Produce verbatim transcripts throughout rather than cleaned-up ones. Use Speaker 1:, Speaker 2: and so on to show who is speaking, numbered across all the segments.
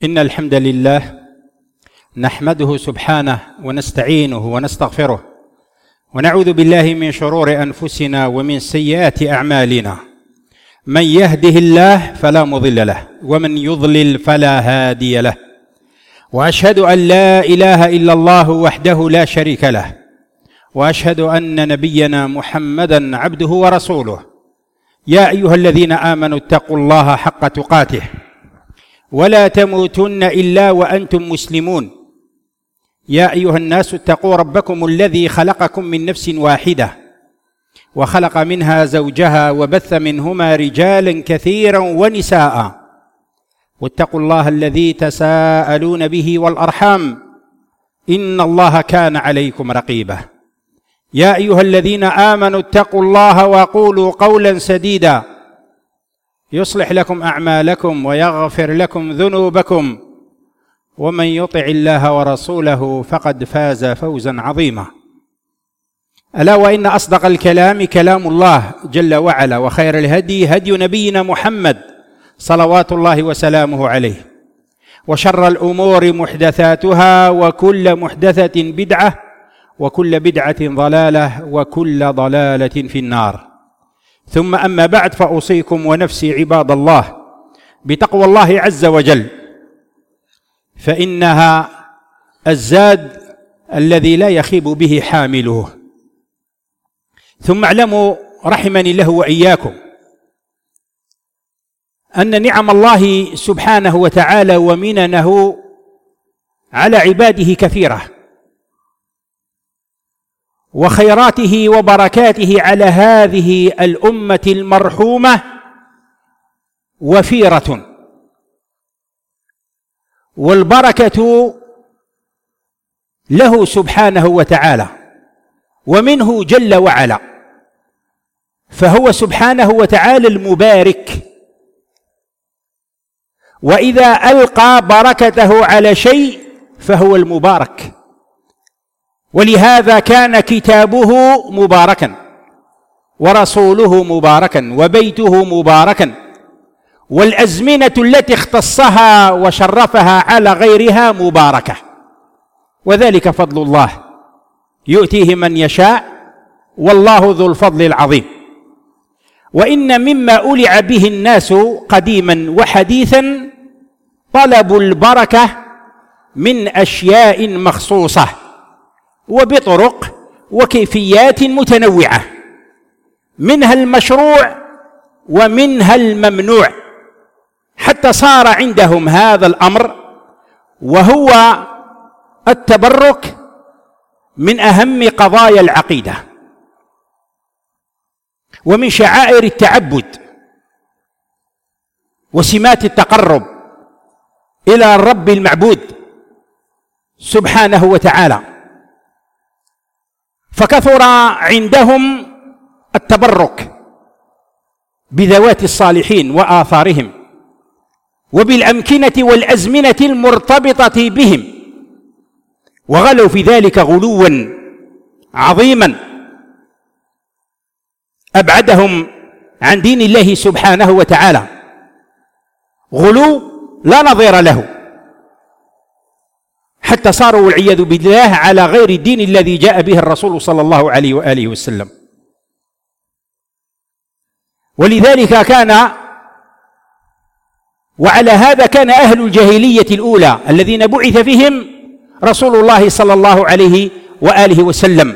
Speaker 1: إن الحمد لله نحمده سبحانه ونستعينه ونستغفره ونعوذ بالله من شرور أنفسنا ومن سيئات أعمالنا. من يهده الله فلا مضل له ومن يضلل فلا هادي له، وأشهد أن لا إله إلا الله وحده لا شريك له، وأشهد أن نبينا محمدا عبده ورسوله. يا أيها الذين آمنوا اتقوا الله حق تقاته ولا تموتن إلا وأنتم مسلمون. يا أيها الناس اتقوا ربكم الذي خلقكم من نفس واحدة وخلق منها زوجها وبث منهما رجالا كثيرا ونساء، واتقوا الله الذي تساءلون به والأرحام إن الله كان عليكم رقيبا. يا أيها الذين آمنوا اتقوا الله وقولوا قولا سديدا يصلح لكم أعمالكم ويغفر لكم ذنوبكم، ومن يطع الله ورسوله فقد فاز فوزا عظيما. ألا وإن أصدق الكلام كلام الله جل وعلا، وخير الهدي هدي نبينا محمد صلوات الله وسلامه عليه، وشر الأمور محدثاتها وكل محدثة بدعة وكل بدعة ضلالة وكل ضلالة في النار. ثم أما بعد، فأوصيكم ونفسي عباد الله بتقوى الله عز وجل، فإنها الزاد الذي لا يخيب به حامله. ثم اعلموا رحمني الله وإياكم أن نعم الله سبحانه وتعالى ومننه على عباده كثيرة، وخيراته وبركاته على هذه الأمة المرحومة وفيرة، والبركة له سبحانه وتعالى ومنه جل وعلا، فهو سبحانه وتعالى المبارك، وإذا ألقى بركته على شيء فهو المبارك. ولهذا كان كتابه مباركا، ورسوله مباركا، وبيته مباركا، والأزمنة التي اختصها وشرفها على غيرها مباركة، وذلك فضل الله يؤتيه من يشاء، والله ذو الفضل العظيم. وإن مما أولع به الناس قديما وحديثا طلب البركة من أشياء مخصوصة وبطرق وكيفيات متنوعة، منها المشروع ومنها الممنوع، حتى صار عندهم هذا الأمر وهو التبرك من أهم قضايا العقيدة ومن شعائر التعبد وسمات التقرب إلى الرب المعبود سبحانه وتعالى. فكثر عندهم التبرك بذوات الصالحين وآثارهم وبالأمكنة والأزمنة المرتبطة بهم، وغلوا في ذلك غلوا عظيما أبعدهم عن دين الله سبحانه وتعالى، غلو لا نظير له، حتى صاروا والعياذ بالله على غير الدين الذي جاء به الرسول صلى الله عليه وآله وسلم. ولذلك كان وعلى هذا كان أهل الجاهلية الأولى الذين بعث فيهم رسول الله صلى الله عليه وآله وسلم،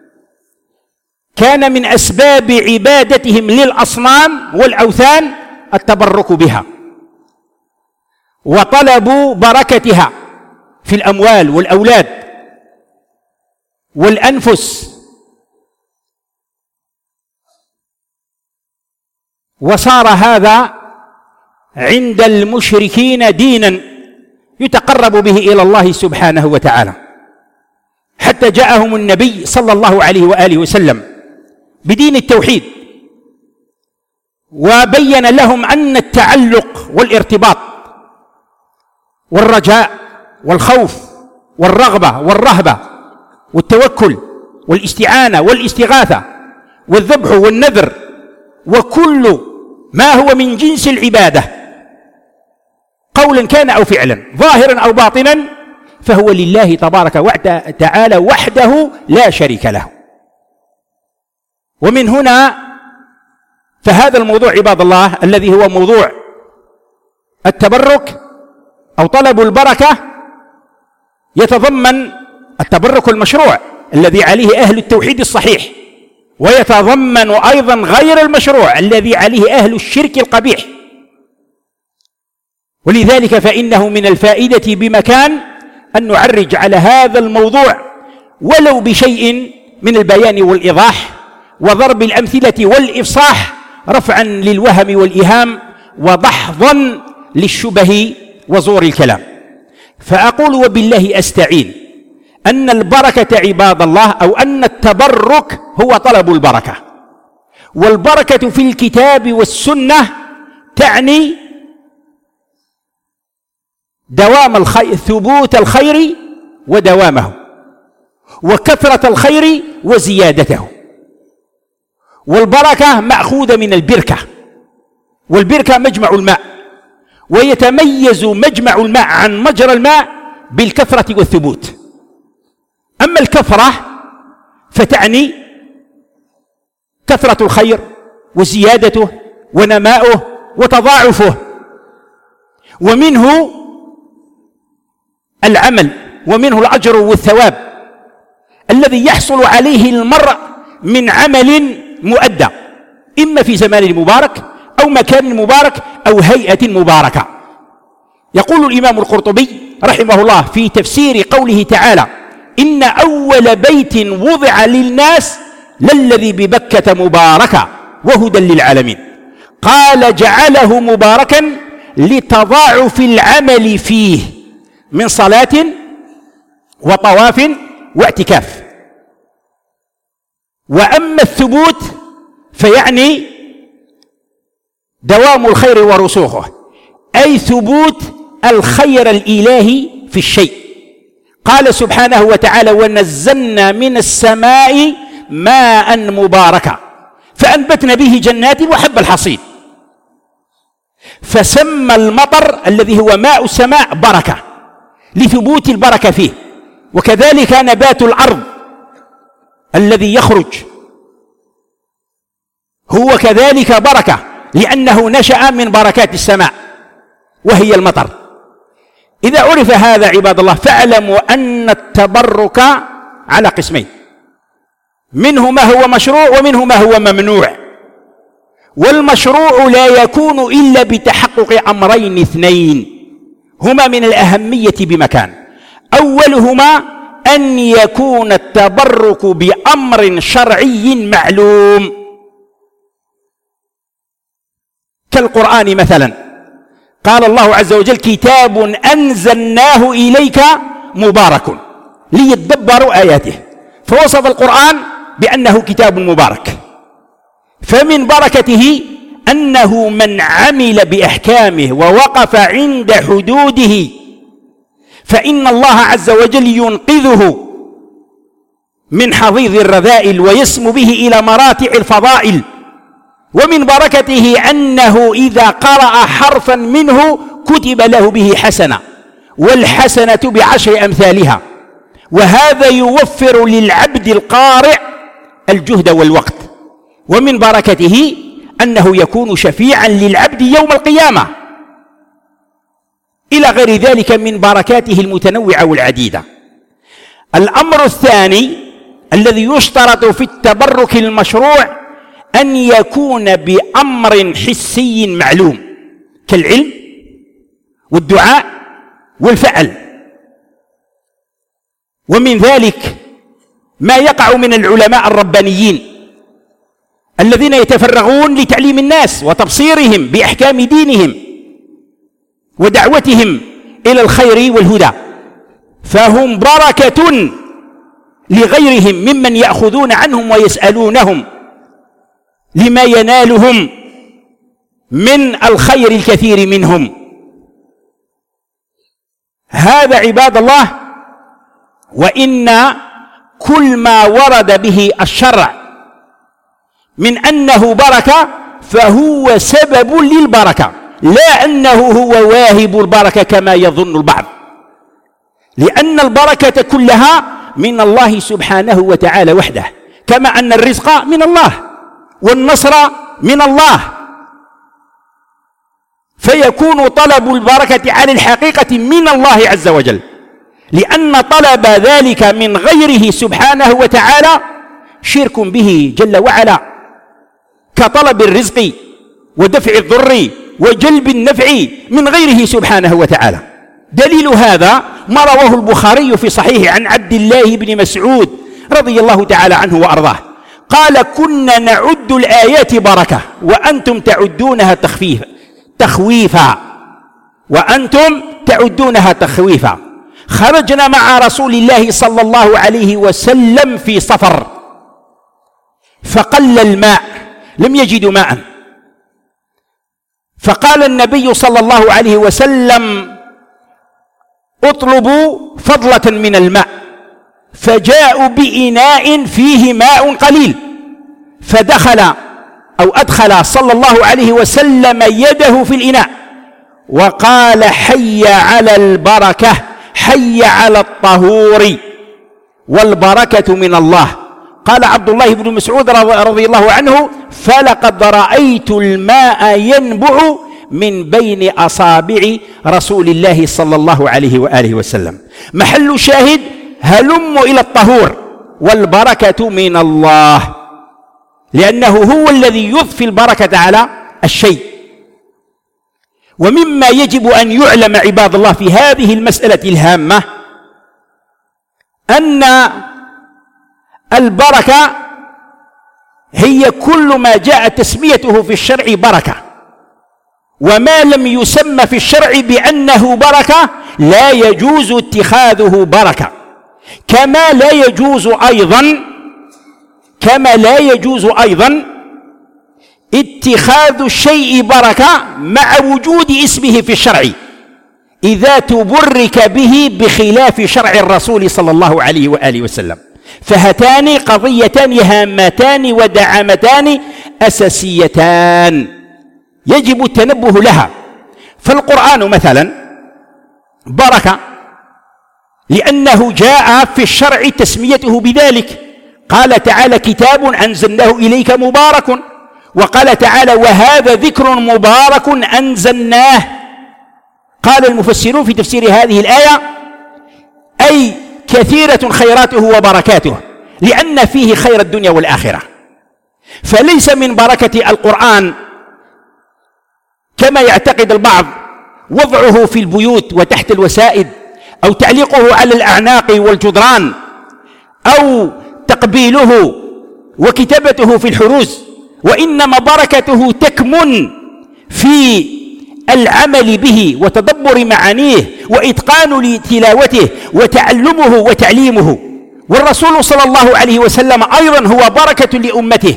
Speaker 1: كان من أسباب عبادتهم للأصنام والأوثان التبرك بها وطلبوا بركتها في الأموال والأولاد والأنفس، وصار هذا عند المشركين دينا يتقرب به إلى الله سبحانه وتعالى، حتى جاءهم النبي صلى الله عليه وآله وسلم بدين التوحيد، وبين لهم أن التعلق والارتباط والرجاء والخوف والرغبة والرهبة والتوكل والاستعانة والاستغاثة والذبح والنذر وكل ما هو من جنس العبادة قولا كان أو فعلا، ظاهرا أو باطنا، فهو لله تبارك وتعالى وحده لا شريك له. ومن هنا فهذا الموضوع عباد الله الذي هو موضوع التبرك أو طلب البركة يتضمن التبرك المشروع الذي عليه أهل التوحيد الصحيح، ويتضمن أيضا غير المشروع الذي عليه أهل الشرك القبيح. ولذلك فإنه من الفائدة بمكان أن نعرج على هذا الموضوع ولو بشيء من البيان والإيضاح وضرب الأمثلة والإفصاح، رفعا للوهم والإيهام ودحضا للشبه وزور الكلام. فأقول وبالله أستعين أن البركة عباد الله أو أن التبرك هو طلب البركة، والبركة في الكتاب والسنة تعني دوام الخير، ثبوت الخير ودوامه، وكثرة الخير وزيادته. والبركة مأخوذة من البركة، والبركة مجمع الماء، ويتميز مجمع الماء عن مجرى الماء بالكثرة والثبوت. أما الكثرة فتعني كثرة الخير وزيادته ونماؤه وتضاعفه، ومنه العمل ومنه الأجر والثواب الذي يحصل عليه المرء من عمل مؤدى إما في زمان مبارك أو مكان مبارك أو هيئة مباركة. يقول الإمام القرطبي رحمه الله في تفسير قوله تعالى: إن أول بيت وضع للناس للذي ببكة مباركا وهدى للعالمين، قال: جعله مباركا لتضاعف العمل فيه من صلاة وطواف واعتكاف. وأما الثبوت فيعني دوام الخير ورسوخه، أي ثبوت الخير الإلهي في الشيء. قال سبحانه وتعالى: ونزلنا من السماء ماء مباركا فأنبتنا به جنات وحب الحصيد. فسمى المطر الذي هو ماء السماء بركة لثبوت البركة فيه، وكذلك نبات الأرض الذي يخرج هو كذلك بركة لأنه نشأ من بركات السماء وهي المطر. إذا عرف هذا عباد الله فاعلموا أن التبرك على قسمين، منه ما هو مشروع ومنه ما هو ممنوع. والمشروع لا يكون إلا بتحقق أمرين اثنين هما من الأهمية بمكان: أولهما أن يكون التبرك بأمر شرعي معلوم كالقرآن مثلا. قال الله عز وجل: كتاب أنزلناه إليك مبارك ليدبروا آياته، فوصف القرآن بأنه كتاب مبارك. فمن بركته أنه من عمل بأحكامه ووقف عند حدوده فإن الله عز وجل ينقذه من حضيض الرذائل ويسمو به إلى مراتع الفضائل. ومن بركته أنه إذا قرأ حرفا منه كتب له به حسنة، والحسنة بعشر أمثالها، وهذا يوفر للعبد القارئ الجهد والوقت. ومن بركته أنه يكون شفيعا للعبد يوم القيامة، إلى غير ذلك من بركاته المتنوعة والعديدة. الأمر الثاني الذي يشترط في التبرك المشروع أن يكون بأمر حسي معلوم كالعلم والدعاء والفعل. ومن ذلك ما يقع من العلماء الربانيين الذين يتفرغون لتعليم الناس وتبصيرهم بأحكام دينهم ودعوتهم إلى الخير والهدى، فهم بركة لغيرهم ممن يأخذون عنهم ويسألونهم لما ينالهم من الخير الكثير منهم. هذا عباد الله وإن كل ما ورد به الشرع من أنه بركة فهو سبب للبركة،
Speaker 2: لا أنه هو واهب البركة كما يظن البعض، لأن البركة كلها من الله سبحانه وتعالى وحده، كما أن الرزق من الله والنصر من الله، فيكون طلب البركة على الحقيقة من الله عز وجل، لأن طلب ذلك من غيره سبحانه وتعالى شرك به جل وعلا، كطلب الرزق ودفع الضر وجلب النفع من غيره سبحانه وتعالى. دليل هذا ما رواه البخاري في صحيح عن عبد الله بن مسعود رضي الله تعالى عنه وأرضاه قال: كنا نعد الآيات بركة وأنتم تعدونها تخفيف تخويفا وأنتم تعدونها تخويفا. خرجنا مع رسول الله صلى الله عليه وسلم في سفر، فقل الماء، لم يجدوا ماء، فقال النبي صلى الله عليه وسلم: اطلبوا فضلة من الماء، فجاءوا بإناء فيه ماء قليل، فدخل أو أدخل صلى الله عليه وسلم يده في الإناء وقال: حي على البركة، حي على الطهور، والبركة من الله. قال عبد الله بن مسعود رضي الله عنه: فلقد رأيت الماء ينبع من بين أصابع رسول الله صلى الله عليه وآله وسلم. محل شاهد: هلم إلى الطهور، والبركة من الله، لأنه هو الذي يضفي البركة على الشيء. ومما يجب أن يعلم عباد الله في هذه المسألة الهامة أن البركة هي كل ما جاء تسميته في الشرع بركة، وما لم يسمى في الشرع بأنه بركة لا يجوز اتخاذه بركة، كما لا يجوز أيضا كما لا يجوز أيضا اتخاذ الشيء بركة مع وجود اسمه في الشرع إذا تبرك به بخلاف شرع الرسول صلى الله عليه وآله وسلم. فهاتان قضيتان هامتان ودعامتان أساسيتان يجب التنبه لها. فالقرآن مثلا بركة لأنه جاء في الشرع تسميته بذلك، قال تعالى: كتاب أنزلناه إليك مبارك، وقال تعالى: وهذا ذكر مبارك أنزلناه. قال المفسرون في تفسير هذه الآية: أي كثيرة خيراته وبركاته، لأن فيه خير الدنيا والآخرة. فليس من بركة القرآن كما يعتقد البعض وضعه في البيوت وتحت الوسائد، أو تعليقه على الأعناق والجدران، أو تقبيله وكتابته في الحروز، وإنما بركته تكمن في العمل به وتدبر معانيه وإتقان لتلاوته وتعلمه وتعليمه. والرسول صلى الله عليه وسلم أيضا هو بركة لأمته،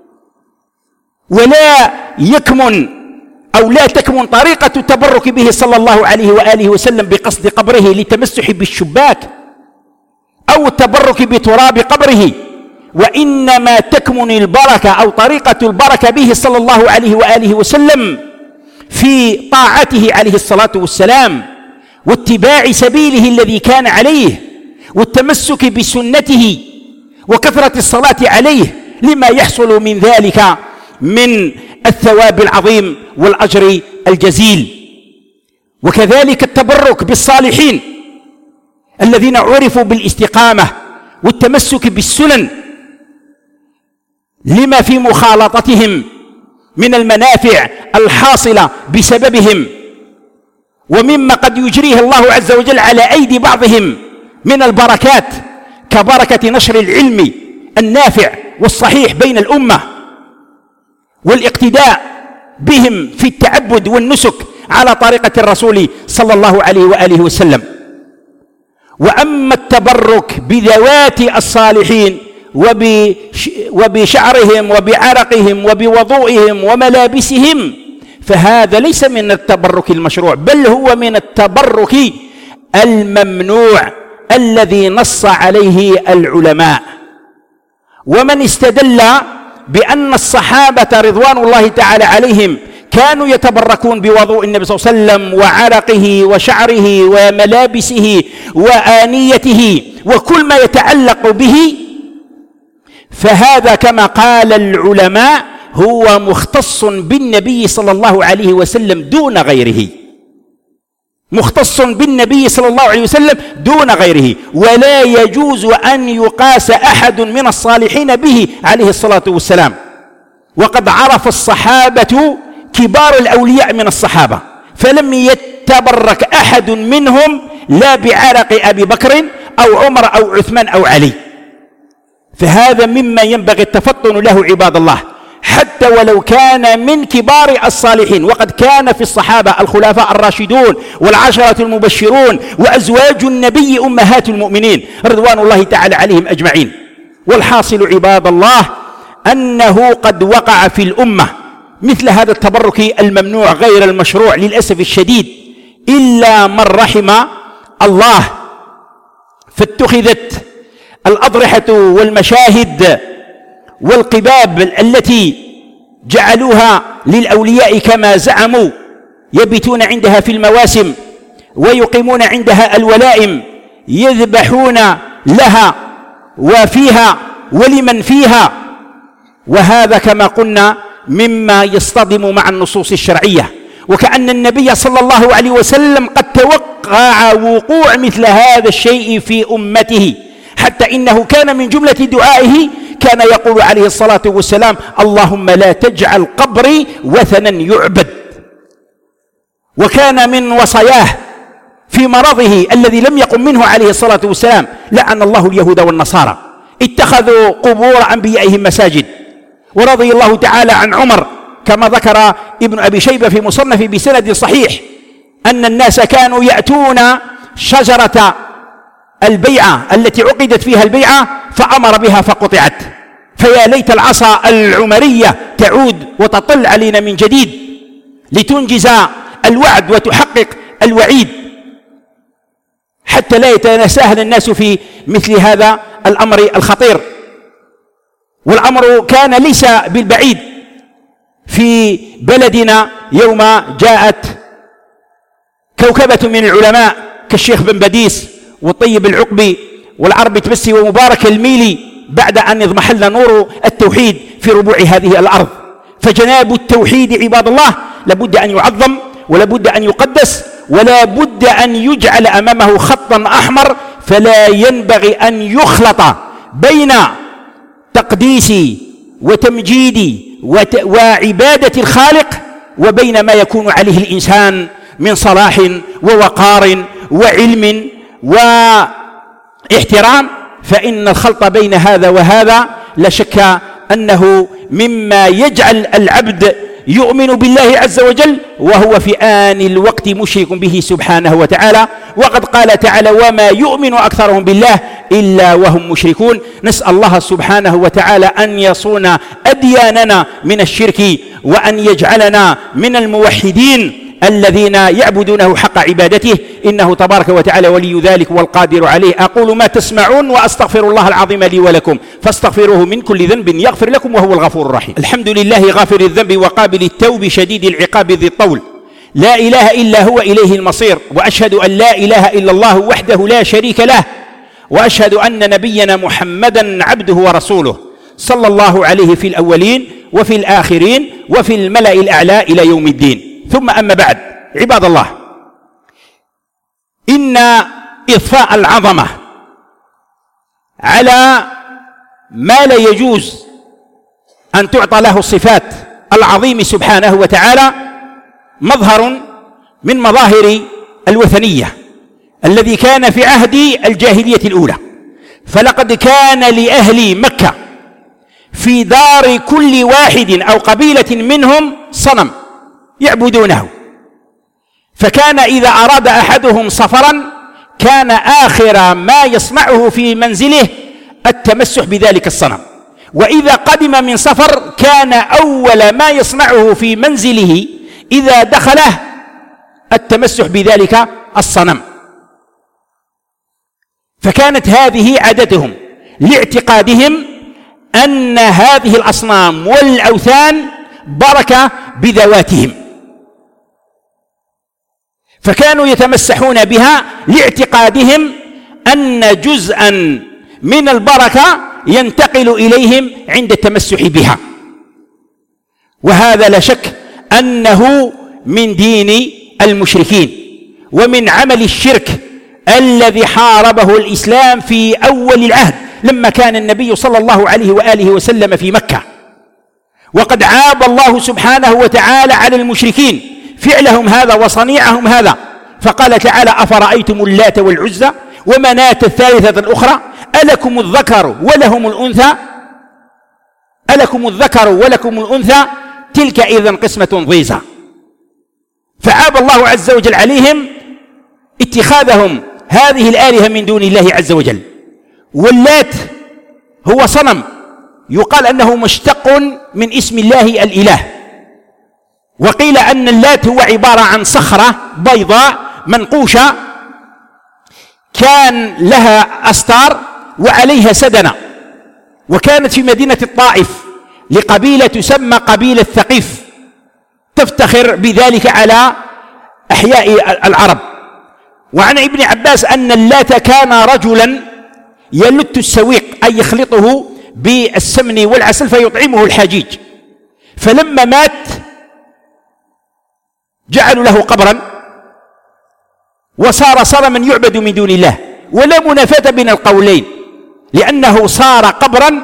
Speaker 2: ولا يكمن أو لا تكمن طريقة التبرك به صلى الله عليه وآله وسلم بقصد قبره للتمسح بالشباك أو التبرك بتراب قبره، وإنما تكمن البركة أو طريقة البركة به صلى الله عليه وآله وسلم في طاعته عليه الصلاة والسلام، واتباع سبيله الذي كان عليه، والتمسك بسنته، وكثرة الصلاة عليه، لما يحصل من ذلك من الثواب العظيم والأجر الجزيل. وكذلك التبرك بالصالحين الذين عرفوا بالاستقامة والتمسك بالسنن لما في مخالطتهم من المنافع الحاصلة بسببهم، ومما قد يجريه الله عز وجل على أيدي بعضهم من البركات، كبركة نشر العلم النافع والصحيح بين الأمة، والاقتداء بهم في التعبد والنسك على طريقة الرسول صلى الله عليه وآله وسلم. وأما التبرك بذوات الصالحين وبشعرهم وبعرقهم وبوضوئهم وملابسهم، فهذا ليس من التبرك المشروع، بل هو من التبرك الممنوع الذي نص عليه العلماء. ومن استدل بأن الصحابة رضوان الله تعالى عليهم كانوا يتبركون بوضوء النبي صلى الله عليه وسلم وعرقه وشعره وملابسه وآنيته وكل ما يتعلق به. فهذا كما قال العلماء هو مختص بالنبي صلى الله عليه وسلم دون غيره، مختص بالنبي صلى الله عليه وسلم دون غيره، ولا يجوز أن يقاس أحد من الصالحين به عليه الصلاة والسلام. وقد عرف الصحابة كبار الأولياء من الصحابة فلم يتبرك أحد منهم لا بعرق أبي بكر أو عمر أو عثمان أو علي. فهذا مما ينبغي التفطن له عباد الله، حتى ولو كان من كبار الصالحين. وقد كان في الصحابة الخلفاء الراشدون والعشرة المبشرون وأزواج النبي أمهات المؤمنين رضوان الله تعالى عليهم أجمعين. والحاصل عباد الله أنه قد وقع في الأمة مثل هذا التبرك الممنوع غير المشروع للأسف الشديد، إلا من رحم الله. فاتخذت الأضرحة والمشاهد والقباب التي جعلوها للأولياء كما زعموا، يبيتون عندها في المواسم ويقيمون عندها الولائم، يذبحون لها وفيها ولمن فيها. وهذا كما قلنا مما يصطدم مع النصوص الشرعية، وكأن النبي صلى الله عليه وسلم قد توقع وقوع مثل هذا الشيء في أمته، حتى إنه كان من جملة دعائه كان يقول عليه الصلاة والسلام: اللهم لا تجعل قبري وثنا يعبد. وكان من وصاياه في مرضه الذي لم يقم منه عليه الصلاة والسلام: لعن الله اليهود والنصارى اتخذوا قبور أنبيائهم مساجد. ورضي الله تعالى عن عمر كما ذكر ابن أبي شيبة في مصنف بسند صحيح أن الناس كانوا يأتون شجرة البيعة التي عقدت فيها البيعة فأمر بها فقطعت، فيا ليت العصا العمرية تعود وتطل علينا من جديد لتنجز الوعد وتحقق الوعيد، حتى لا يتساهل الناس في مثل هذا الأمر الخطير. والأمر كان ليس بالبعيد في بلدنا يوم جاءت كوكبة من العلماء كالشيخ بن بديس والطيب العقبي والعربي تبسي ومبارك الميلي بعد أن اضمحل نور التوحيد في ربوع هذه الأرض. فجناب التوحيد عباد الله لابد أن يعظم ولابد أن يقدس ولابد أن يجعل أمامه خطا أحمر، فلا ينبغي أن يخلط بين تقديس وتمجيد وعبادة الخالق وبين ما يكون عليه الإنسان من صلاح ووقار وعلم واحترام. فإن الخلط بين هذا وهذا لا شك أنه مما يجعل العبد يؤمن بالله عز وجل وهو في آن الوقت مشرك به سبحانه وتعالى. وقد قال تعالى: وما يؤمن أكثرهم بالله إلا وهم مشركون. نسأل الله سبحانه وتعالى أن يصون أدياننا من الشرك وأن يجعلنا من الموحدين الذين يعبدونه حق عبادته، إنه تبارك وتعالى ولي ذلك والقادر عليه. أقول ما تسمعون وأستغفر الله العظيم لي ولكم فاستغفروه من كل ذنب يغفر لكم وهو الغفور الرحيم. الحمد لله غافر الذنب وقابل التوب شديد العقاب ذي الطول، لا إله إلا هو إليه المصير. وأشهد أن لا إله إلا الله وحده لا شريك له، وأشهد أن نبينا محمدا عبده ورسوله صلى الله عليه في الأولين وفي الآخرين وفي الملأ الأعلى إلى يوم الدين. ثم أما بعد عباد الله، إن إضفاء العظمة على ما لا يجوز أن تعطى له الصفات العظيم سبحانه وتعالى مظهر من مظاهر الوثنية الذي كان في عهد الجاهلية الأولى. فلقد كان لأهل مكة في دار كل واحد أو قبيلة منهم صنم يعبدونه، فكان إذا أراد أحدهم سفرا كان آخر ما يصنعه في منزله التمسح بذلك الصنم، وإذا قدم من سفر كان أول ما يصنعه في منزله إذا دخله التمسح بذلك الصنم. فكانت هذه عادتهم لاعتقادهم أن هذه الأصنام والأوثان بركة بذواتهم، فكانوا يتمسحون بها لاعتقادهم أن جزءا من البركة ينتقل إليهم عند التمسح بها، وهذا لا شك أنه من دين المشركين ومن عمل الشرك الذي حاربه الإسلام في أول العهد لما كان النبي صلى الله عليه وآله وسلم في مكة. وقد عاب الله سبحانه وتعالى على المشركين فعلهم هذا وصنيعهم هذا، فقال تعالى: أفرأيتم اللات والعزى ومناة الثالثة الأخرى ألكم الذكر ولهم الأنثى ألكم الذكر ولكم الأنثى تلك إذن قسمة ضيزى. فعاب الله عز وجل عليهم اتخاذهم هذه الآلهة من دون الله عز وجل. واللات هو صنم يقال أنه مشتق من اسم الله الإله، وقيل أن اللات هو عبارة عن صخرة بيضاء منقوشة كان لها أستار وعليها سدنة، وكانت في مدينة الطائف لقبيلة تسمى قبيلة ثقيف تفتخر بذلك على أحياء العرب. وعن ابن عباس أن اللات كان رجلا يلت السويق أي يخلطه بالسمن والعسل فيطعمه الحجيج، فلما مات جعلوا له قبرا وصار صنما يعبد من دون الله، ولا منافاة بين القولين، لأنه صار قبرا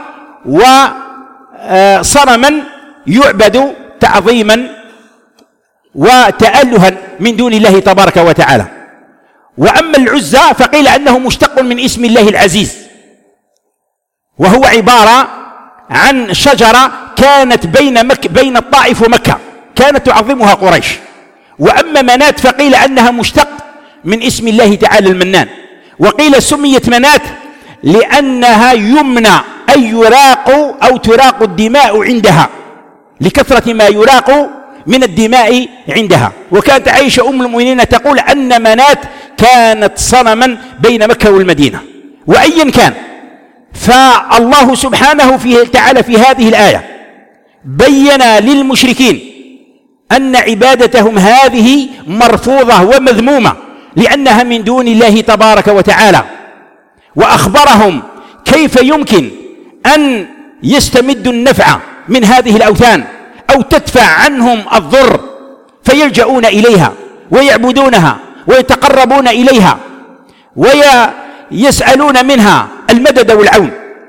Speaker 2: وصنما يعبد تعظيما وتألها من دون الله تبارك وتعالى. وأما العزى فقيل أنه مشتق من اسم الله العزيز، وهو عبارة عن شجرة كانت بين مك بين الطائف ومكة كانت تعظمها قريش. وأما منات فقيل أنها مشتق من اسم الله تعالى المنان، وقيل سميت منات لأنها يمنى أي يراق أو تراق الدماء عندها لكثرة ما يراق من الدماء عندها. وكانت عائشة أم المؤمنين تقول أن منات كانت صنما بين مكة والمدينة. وأيا كان، فالله سبحانه فيه تعالى في هذه الآية بين للمشركين أن عبادتهم هذه مرفوضة ومذمومة لأنها من دون الله تبارك وتعالى، وأخبرهم كيف يمكن أن يستمدوا النفع من هذه الأوثان أو تدفع عنهم الضر فيلجؤون إليها ويعبدونها ويتقربون إليها ويسألون منها المدد والعون،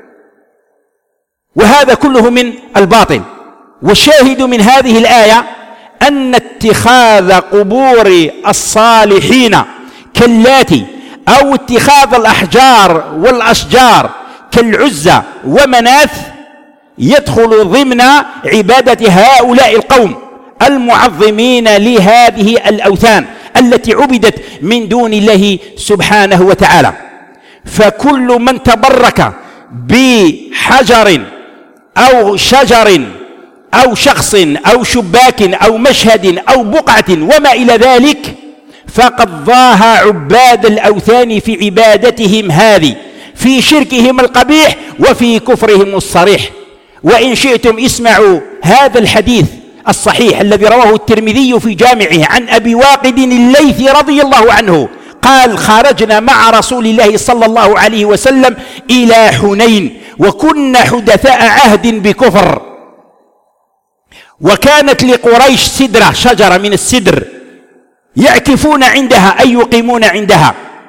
Speaker 2: وهذا كله من الباطل. والشاهد من هذه الآية أن اتخاذ قبور الصالحين كاللات أو اتخاذ الأحجار والأشجار كالعزى ومناث يدخل ضمن عبادة هؤلاء القوم المعظمين لهذه الأوثان التي عبدت من دون الله سبحانه وتعالى. فكل من تبرك بحجر أو شجر أو شخص أو شباك أو مشهد أو بقعة وما إلى ذلك فقد ضاها عباد الأوثان في عبادتهم هذه، في شركهم القبيح وفي كفرهم الصريح. وإن شئتم اسمعوا هذا الحديث الصحيح الذي رواه الترمذي في جامعه عن أبي واقد الليثي رضي الله عنه قال: خرجنا مع رسول الله صلى الله عليه وسلم إلى حنين وكنا حدثاء عهد بكفر، وكانت لقريش سدرة شجرة من السدر يعكفون عندها أي يقيمون عندها،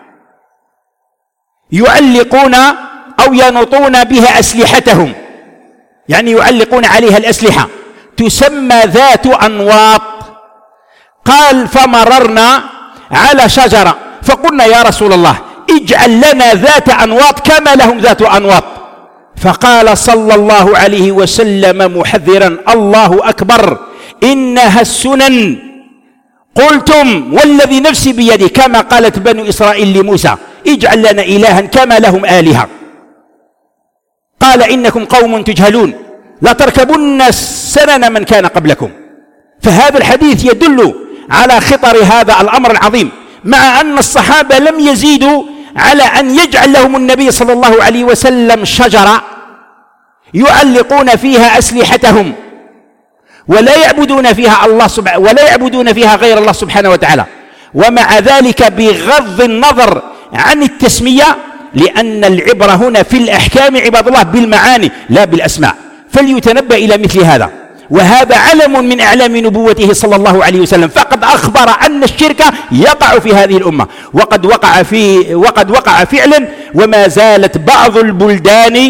Speaker 2: يعلقون أو ينطون بها أسلحتهم، يعني يعلقون عليها الأسلحة، تسمى ذات أنواط. قال: فمررنا على شجرة فقلنا يا رسول الله اجعل لنا ذات أنواط كما لهم ذات أنواط. فقال صلى الله عليه وسلم محذرا: الله أكبر إنها السنن. قلتم والذي نفسي بيده كما قالت بنو إسرائيل لموسى اجعل لنا إلها كما لهم آلهة. قال: إنكم قوم تجهلون لا تركبن سنن من كان قبلكم. فهذا الحديث يدل على خطر هذا الأمر العظيم، مع أن الصحابة لم يزيدوا على أن يجعل لهم النبي صلى الله عليه وسلم شجرة يعلقون فيها أسلحتهم ولا يعبدون فيها الله سبحانه ولا يعبدون فيها غير الله سبحانه وتعالى. ومع ذلك بغض النظر عن التسمية، لأن العبرة هنا في الأحكام عباد الله بالمعاني لا بالأسماء، فليتنبأ إلى مثل هذا. وهذا علم من أعلام نبوته صلى الله عليه وسلم، فقد أخبر أن الشرك يقع في هذه الأمة، وقد وقع في وقد وقع فعلا، وما زالت بعض البلدان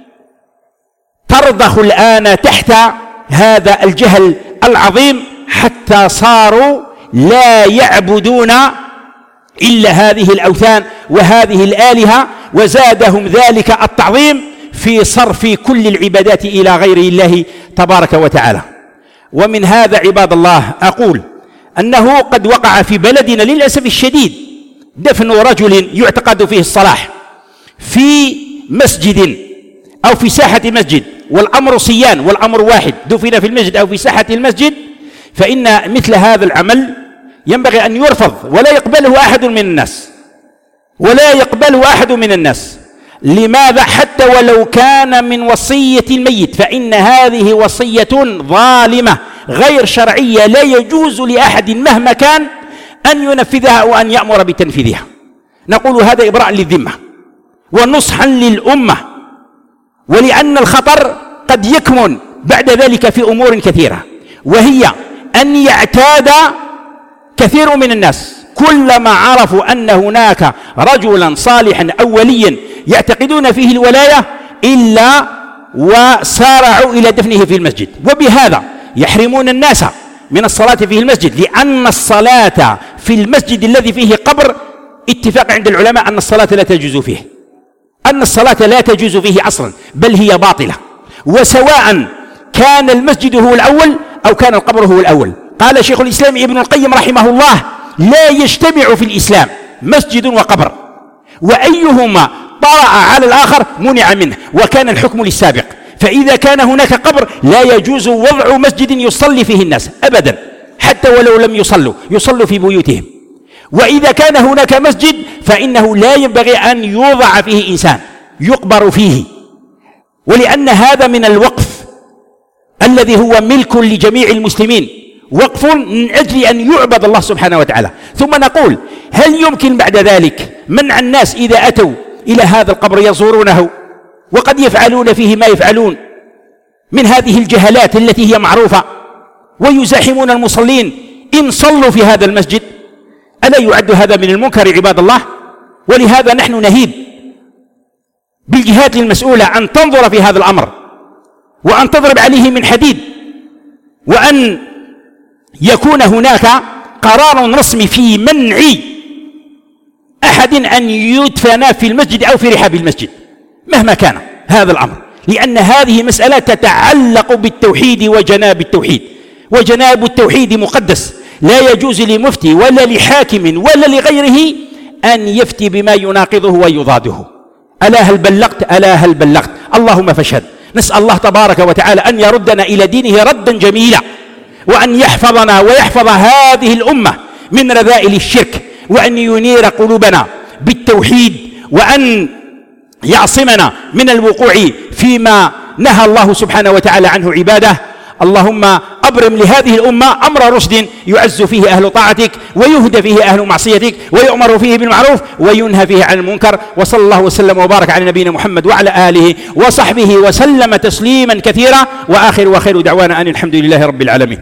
Speaker 2: ترضخ الآن تحت هذا الجهل العظيم، حتى صاروا لا يعبدون إلا هذه الأوثان وهذه الآلهة، وزادهم ذلك التعظيم في صرف كل العبادات إلى غير الله تبارك وتعالى. ومن هذا عباد الله أقول أنه قد وقع في بلدنا للأسف الشديد دفن رجل يعتقد فيه الصلاح في مسجد أو في ساحة مسجد، والأمر صيان والأمر واحد، دفن في المسجد أو في ساحة المسجد، فإن مثل هذا العمل ينبغي أن يرفض ولا يقبله أحد من الناس، ولا يقبله أحد من الناس. لماذا؟ حتى ولو كان من وصية الميت، فإن هذه وصية ظالمة غير شرعية، لا يجوز لأحد مهما كان أن ينفذها أو أن يأمر بتنفيذها. نقول هذا إبراء للذمة ونصحا للأمة، ولأن الخطر قد يكمن بعد ذلك في أمور كثيرة، وهي أن يعتاد كثير من الناس كلما عرفوا أن هناك رجلا صالحا أو وليا يعتقدون فيه الولاية إلا وسارعوا إلى دفنه في المسجد، وبهذا يحرمون الناس من الصلاة في المسجد، لأن الصلاة في المسجد الذي فيه قبر اتفاق عند العلماء أن الصلاة لا تجوز فيه، أن الصلاة لا تجوز فيه أصلا، بل هي باطلة، وسواء كان المسجد هو الأول أو كان القبر هو الأول. قال شيخ الإسلام ابن القيم رحمه الله: لا يجتمع في الإسلام مسجد وقبر، وأيهما طرأ على الآخر منع منه، وكان الحكم للسابق. فإذا كان هناك قبر لا يجوز وضع مسجد يصلي فيه الناس أبدا، حتى ولو لم يصلوا يصلوا في بيوتهم. وإذا كان هناك مسجد فإنه لا ينبغي أن يوضع فيه إنسان يقبر فيه، ولأن هذا من الوقف الذي هو ملك لجميع المسلمين، وقف من أجل أن يعبد الله سبحانه وتعالى. ثم نقول: هل يمكن بعد ذلك منع الناس إذا أتوا إلى هذا القبر يزورونه وقد يفعلون فيه ما يفعلون من هذه الجهلات التي هي معروفة، ويزاحمون المصلين إن صلوا في هذا المسجد؟ ألا يعد هذا من المنكر عباد الله؟ ولهذا نحن نهيب بالجهات المسؤولة أن تنظر في هذا الأمر، وأن تضرب عليه من حديد، وأن يكون هناك قرار رسمي في منع أحد أن يدفن في المسجد أو في رحاب المسجد مهما كان هذا الأمر، لأن هذه مسألة تتعلق بالتوحيد وجناب التوحيد، وجناب التوحيد مقدس، لا يجوز لمفتي ولا لحاكم ولا لغيره أن يفتي بما يناقضه ويضاده. ألا هل بلغت؟ ألا هل بلغت؟ اللهم فاشهد. نسأل الله تبارك وتعالى أن يردنا إلى دينه ردا جميلا، وأن يحفظنا ويحفظ هذه الأمة من رذائل الشرك، وأن ينير قلوبنا بالتوحيد، وأن يعصمنا من الوقوع فيما نهى الله سبحانه وتعالى عنه عباده. اللهم أبرم لهذه الأمة أمر رشد يعز فيه أهل طاعتك، ويهدى فيه أهل معصيتك، ويؤمر فيه بالمعروف وينهى فيه عن المنكر. وصلى الله وسلم وبارك على نبينا محمد وعلى آله وصحبه وسلم تسليما كثيرا، وآخر وخير دعوانا أن الحمد لله رب العالمين.